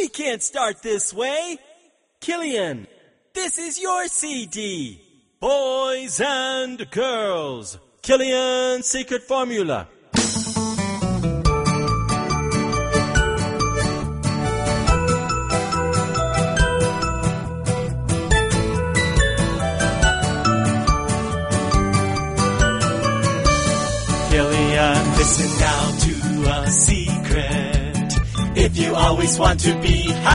We can't start this way. Killian, this is your CD. Boys and girls, Killian's Secret Formula. Killian, listen now to a secret. If you always want to be